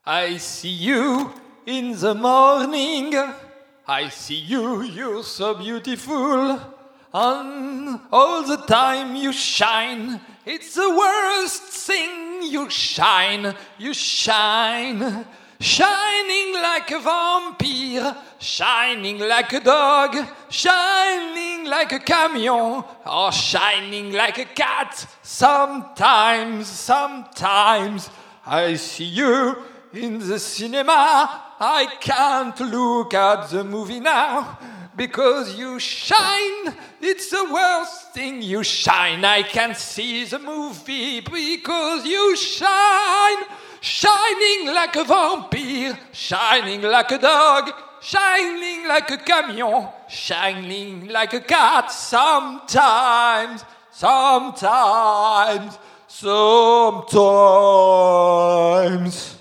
I see you in the morning. I see you, you're so beautiful. And all the time you shine. It's the worst thing, you shine. Shining like a vampire, shining like a dog, shining like a camion, or shining like a cat. Sometimes, I see you in the cinema. I can't look at the movie now because you shine. It's the worst thing, you shine. I can't see the movie because you shine. Shining like a vampire, shining like a dog, shining like a camion, shining like a cat. Sometimes.